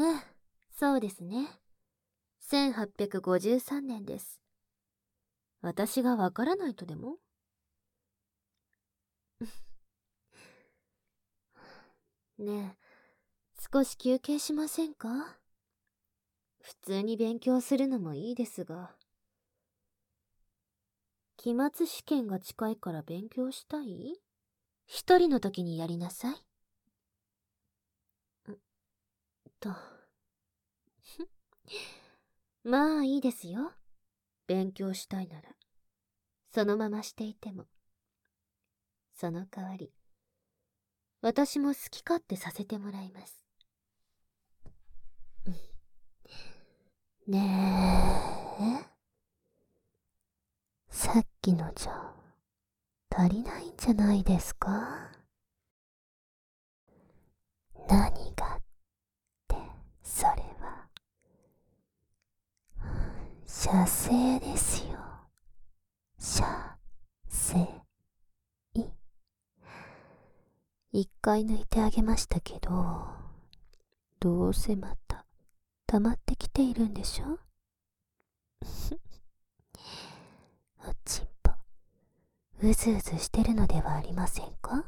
ええ、そうですね。1853年です。私がわからないとでも？ねえ、少し休憩しませんか？普通に勉強するのもいいですが。期末試験が近いから勉強したい？一人の時にやりなさい。と。まあいいですよ。勉強したいなら。そのまましていても。その代わり、私も好き勝手させてもらいます。ねえ。さっきのじゃ、足りないんじゃないですか？何がって、それは。射精ですよ。射精。一回抜いてあげましたけど、どうせまた溜まってきているんでしょ？おちんぽ、うずうずしてるのではありませんか？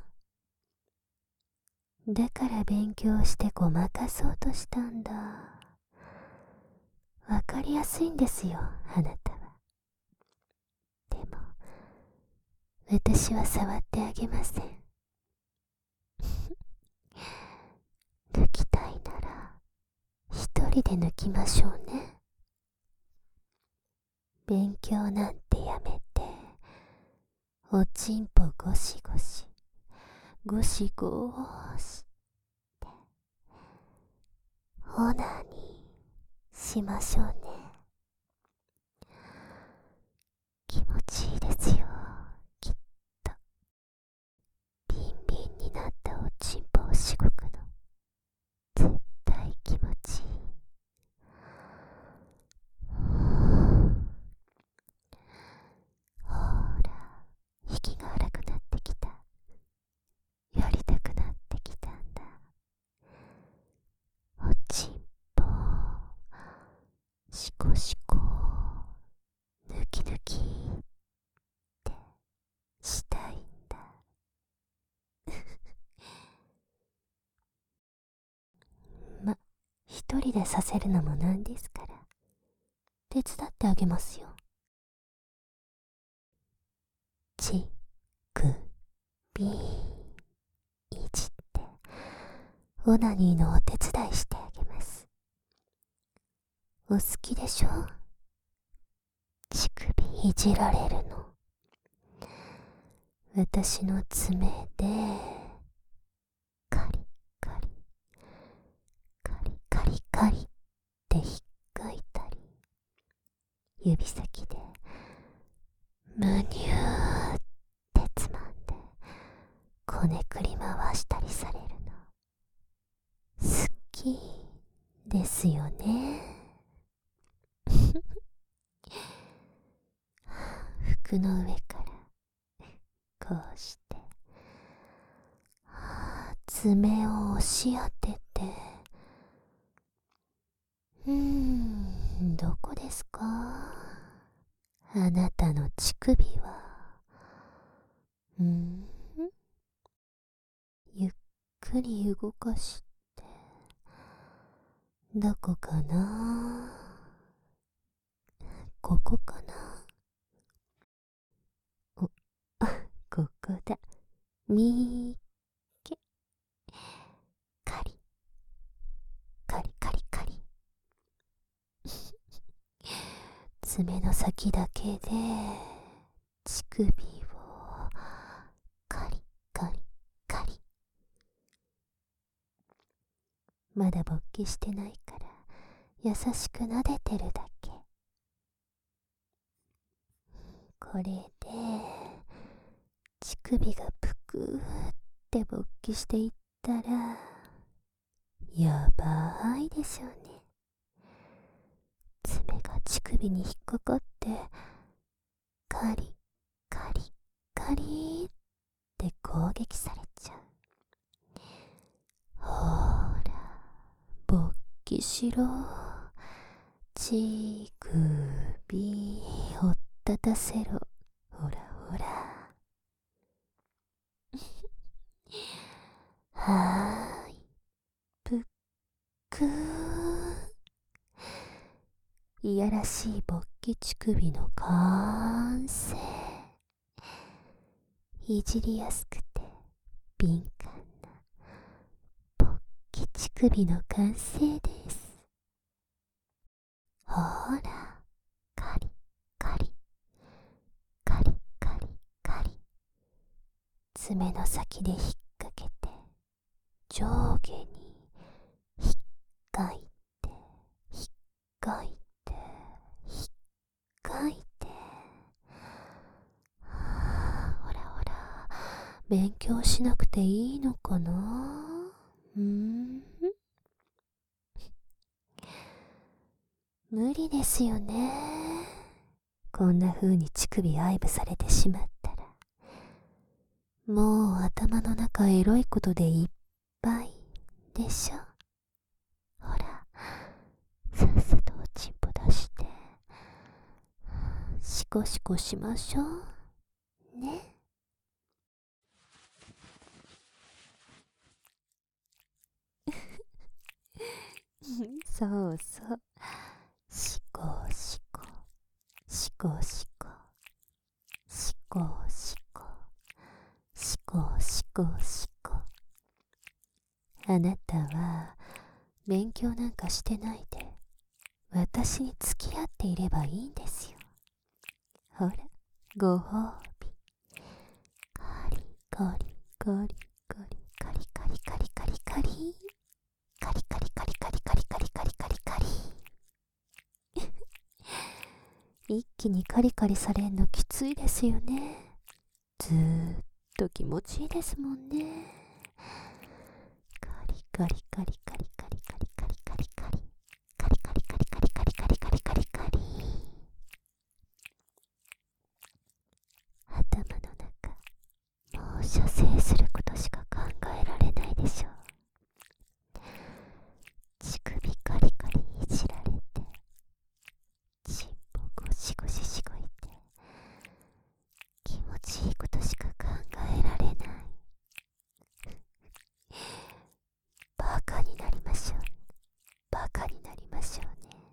だから勉強してごまかそうとしたんだ。わかりやすいんですよ、あなたは。でも、私は触ってあげません。抜きたいなら、一人で抜きましょうね。勉強なんてやめて、おちんぽゴシゴシ、ゴシゴーシってオナにしましょうね。気持ちいいですよ、きっと。ビンビンになったおちんぽをしごくの、絶対気持ちいい。ほら、息が荒くなってきた。やりたくなってきたんだ。おちんぽ、シコシコ、抜き抜きってしたいんだ。ま、一人でさせるのもなんですから、手伝ってあげますよ。ちくびいじってオナニーのお手伝いしてあげます。お好きでしょ？乳首いじられるの。私の爪でカリカリカリカリカリってひっかいたり、指先でむにゅーってつまんでこねくり回したりされるの好きですよね。服の上からこうして爪を押し当てて、どこですか？あなたの乳首は。ゆっくり動かして、どこかな？ここかな？お、ここだ。みーけ。カリ、カリカリカリ。爪の先だけで、乳首を、カリカリカリ。まだ勃起してないから、優しく撫でてるだけ。これで、乳首がぷくーって勃起していったら、やばいでしょうね。爪が乳首に引っかかって、カリカリカリって攻撃されちゃう。ほーら、勃起きしろ。乳首ほったたせろ。ほらほら。はーい。ぷっくー。いやらしい勃起乳首の完成。いじりやすくて敏感な勃起乳首の完成です。ほら、カリカリカリカリカリ。爪の先で引っ掛けて上下に引っかいて引っかいて引っかいて。ほらほら、勉強しなくていいのかな。無理ですよね。こんな風に乳首愛撫されてしまったら、もう頭の中エロいことでいっぱいでしょ。ほら、さっさとおちんぽ出してシコシコしましょうね。そうそう、シコシコシコシコシコシコシコシコシコ。あなたは勉強なんかしてないで私に付き合っていればいいんですよ。ほら、ご褒美。カリカリカリカリカリカリカリカリカリカリカリカリカリカリカリカリカリカリカリ。一気にカリカリされんのきついですよね。ずーっと気持ちいいですもんね。カリカリカリカリカリカリカリカリカリカリカリカリカリカリカリカリカリカリ。頭の中、もう射精することしか考えられないでしょう。乳首カリカリいじられて、チンポゴシゴシしごいて、気持ちいいことしか考えられない。バカになりましょう。バカになりましょうね。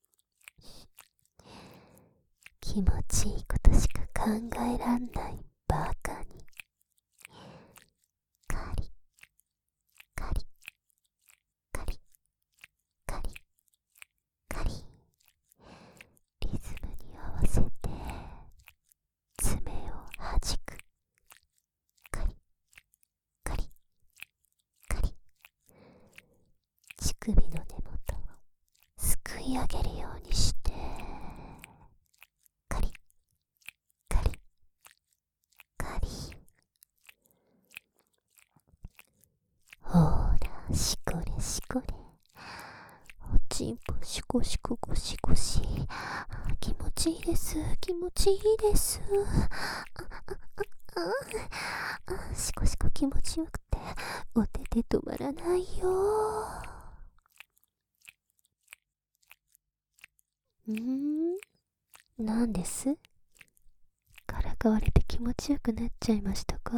気持ちいいことしか考えらんないバカに。カリカリカリカリカリ。リズムに合わせて爪をはじく。カリカリカリ。乳首の根元をすくい上げるようにしてカリカリカリ。ほら、しこれしこれ。おちんぽシコシコゴシゴシ。気持ちいいです、気持ちいいです。シコシコ気持ちよくてお手手止まらないよ。なんです？からかわれて気持ちよくなっちゃいましたか？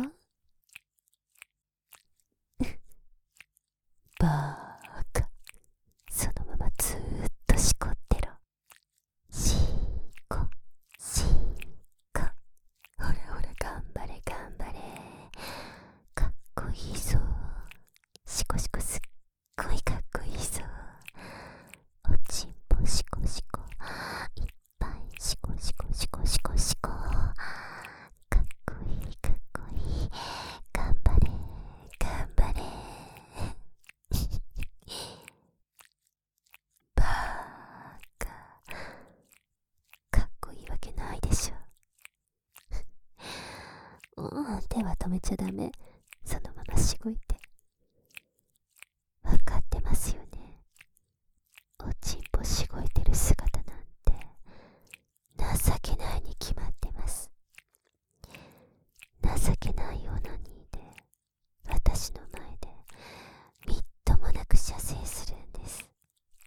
バーカ、そのままずーっとしこってろ。しこしこ。ほらほら、頑張れ頑張れ。かっこいいぞ。シコシコすっごいかっこいいぞ。おちんぽシコシコいっぱいシコシコシコシコシコ。かっこいいかっこいい。頑張れ頑張れ。バーカ、かっこいいわけないでしょ。手は止めちゃダメ。そのまましごいて。わかってますよね。おちんぽしごいてる姿なんて情けないに決まってます。情けないオナニーで私の前でみっともなく射精するんです。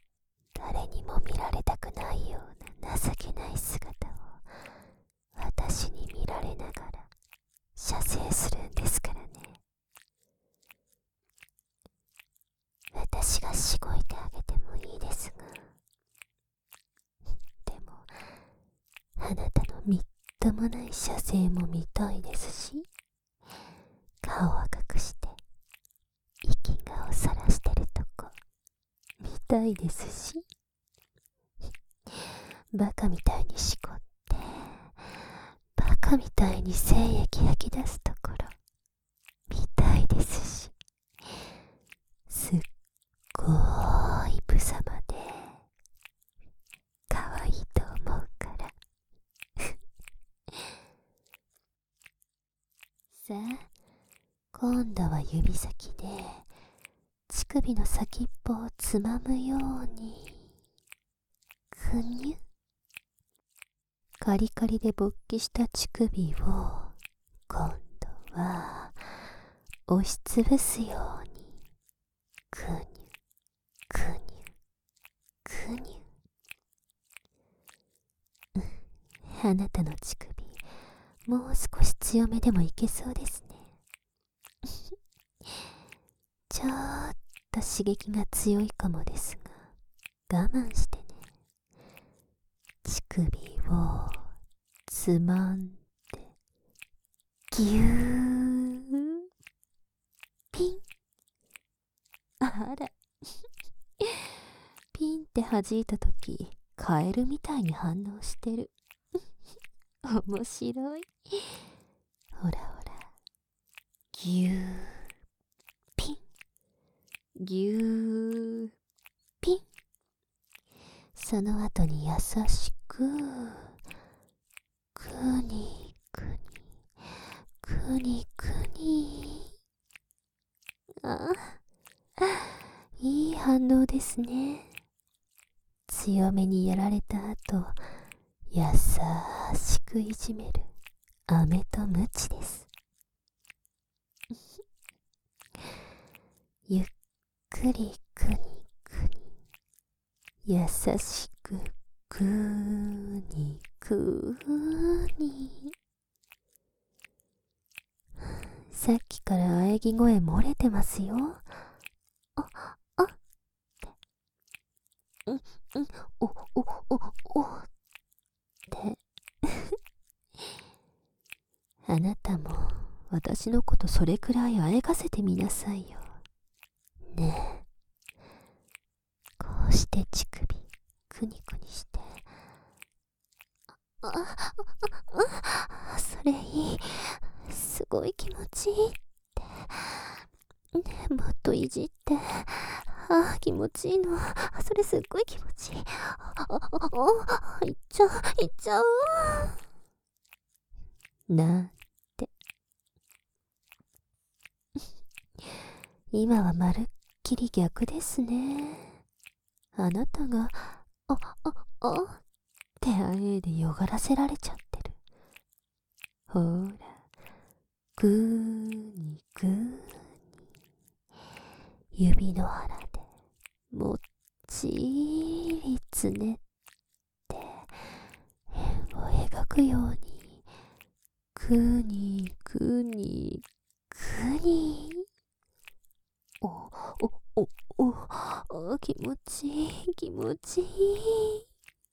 しごいてあげてもいいですが、でもあなたのみっともない射精も見たいですし、顔は隠して息がをさらしてるとこ見たいですし、バカみたいにしこってバカみたいに精液吐き出すところ見たいですし、すっごーいブサまで可愛いと思うからさあ、今度は指先で乳首の先っぽをつまむようにくにゅ。カリカリで勃起した乳首を今度は押しつぶすようにくにゅくにゅくにゅ。あなたの乳首もう少し強めでもいけそうですねちょっと刺激が強いかもですが、我慢してね。乳首をつまんでぎゅーピン。あらピンって弾いたときカエルみたいに反応してる面白い。ほらほら、ぎゅーピンぎゅーピン。その後に優しくくにくにくにくに。あ、いい反応ですね。強めにやられた後、優しくいじめる飴とムチです。ゆっくりくにくに、優しくくにくに。さっきから喘ぎ声漏れてますよ。おってあなたも私のことそれくらいあえがせてみなさいよ。ねえ、こうして乳首くにくにして、それいい、すごい気持ちいいってねえ、もっといじって、気持ちいいの、それすっごい気持ちいい、いっちゃういっちゃうなんて今はまるっきり逆ですね。あなたがってあえいでよがらせられちゃってる。ほら、ぐーにぐーに、指の腹でもっちりつねって円を描くようにくにくにくに。気持ちいい気持ちいい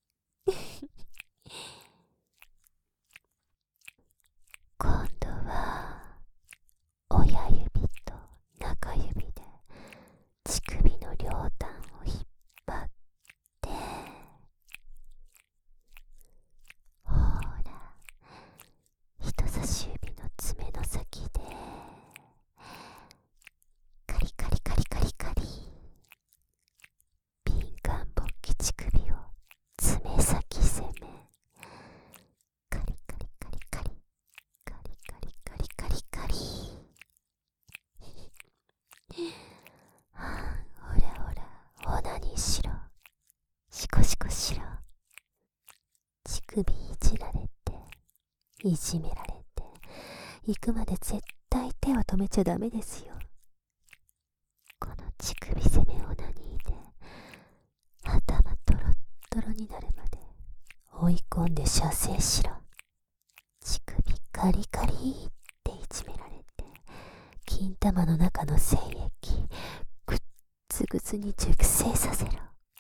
今度は親指と中指で乳首の両端を引っ張って、ほら、人差し指の爪の先でカリカリカリカリカリ、敏感勃起乳首を爪先攻め、カリカリカリカリカリカリカリカリカリほらほら、オナニーしろ、シコシコしろ。乳首いじられていじめられて行くまで絶対手を止めちゃダメですよ。この乳首攻めオナニーで頭トロットロになるまで追い込んで射精しろ。乳首カリカリっていじめられて金玉の中の精液くっつスグスに熟成させろ。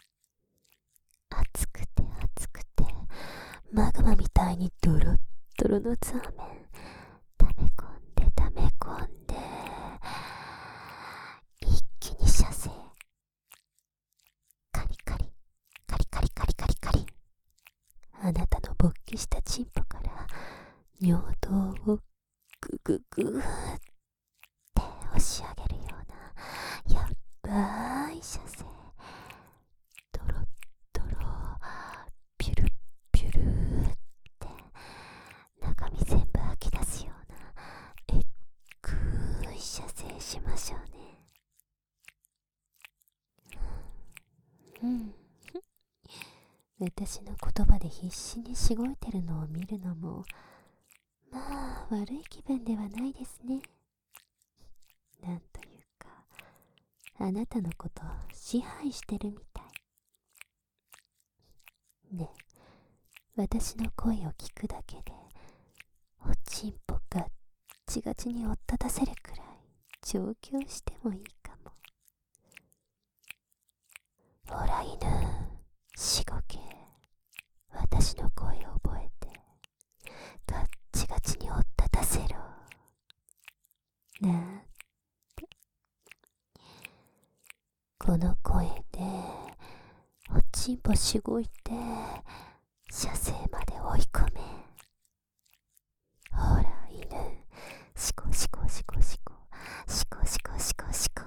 熱くて熱くてマグマみたいにドロッドロのザーメン溜め込んで溜め込んで、一気に射精。カリカリカリカリカリカリカリ。あなたの勃起したチンポから尿道をグググーって押し上げるようなやっばい射精。ドロッドロピュルピュルって中身全部吐き出すようなえっぐい射精しましょうね。私の言葉で必死にしごいてるのを見るのもまあ悪い気分ではないですね。なんというかあなたのことを支配してるみたいね。私の声を聞くだけでおちんぽガッチガチに追っ立たせるくらい上京してもいいかも。ほら犬、しごけ。私の声を覚えてガッチガチに追っ立たせろなんて。この声でおちんぽしごいて射精まで追い込め。ほら犬、しこしこしこしこしこしこしこしこ。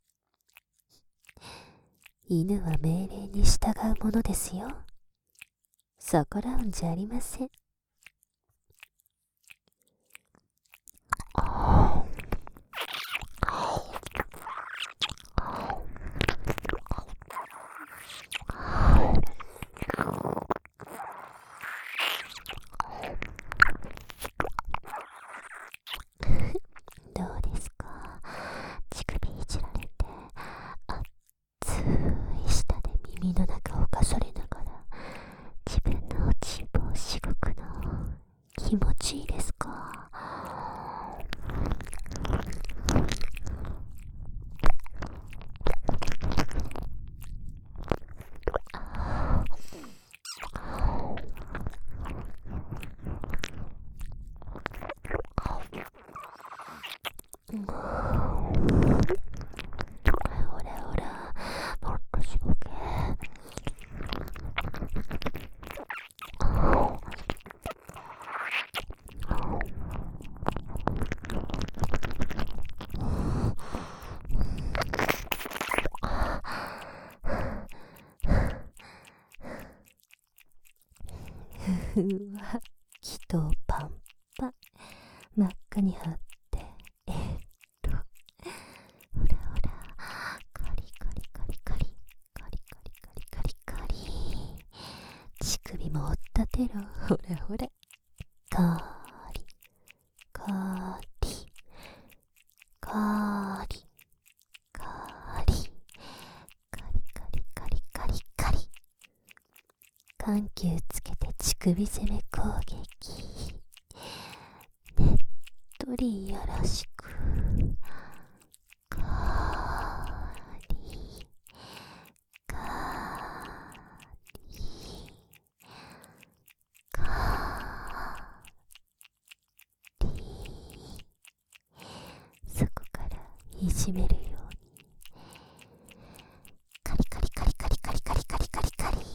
犬は命令に従うものですよ。逆らうんじゃありません。どうですか、乳首いじられて熱い舌で耳の中をかされながら自分のおちんぽをしごくの気持ちいいですか。ほらほら、もっとしごけ。うわ、気筒パンパン、真っ赤に張って、ほらほら、カリカリカリカリカリカリカリカリカリ、乳首も追っ立てろ。ほらほら、カリカリカリカリカリカリカリカリカリ。緩急つけて乳首攻め攻撃。ねっとりいやらしく。カリカリカリ。そこからいじめるようにカリカリカリカリカリカリカリカリカリ。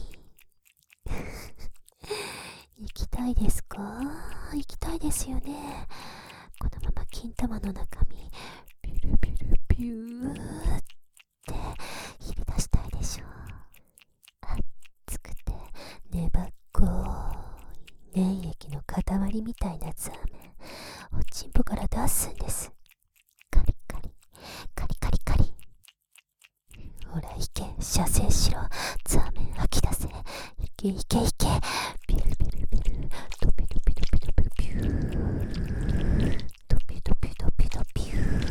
行きたいですか？行きたいですよね。このまま金玉の中身ピュルピュルピューってひび出したいでしょ。熱くて粘っこい粘液の塊みたいなザーメンおちんぽから出すんです。カリカリカリカリカリ。ほらいけ、射精しろ。ザーメン吐き出せ。いけいけいけ。ピルピルピル、ドピドピドピドピピュー、ドピドピドピドピュー。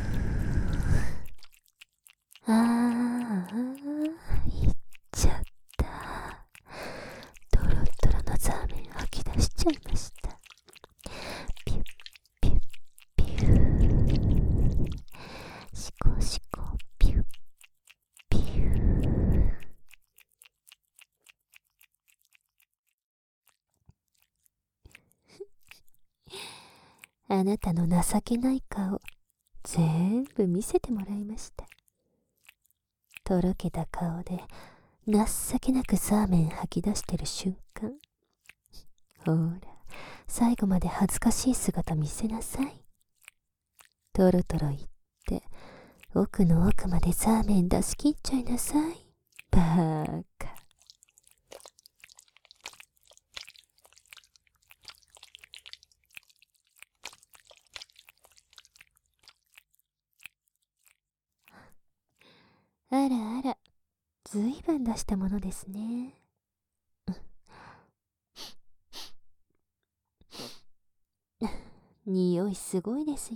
いっちゃった。ドロドロのザーメン吐き出しちゃいました。ピュッピュッピュー、シコシコピュッピュあなたの情けない顔、全部見せてもらいました。とろけた顔で、情けなくザーメン吐き出してる瞬間。ほら、最後まで恥ずかしい姿見せなさい。トロトロ言って、奥の奥までザーメン出し切っちゃいなさい。バーカ。あらあら、ずいぶん出したものですね。匂いすごいですよ。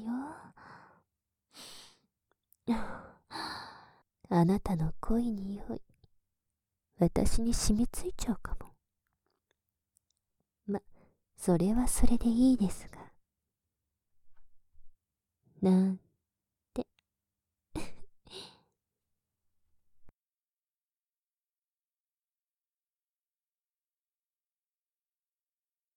あなたの濃い匂い、私に染みついちゃうかも。それはそれでいいですが。なん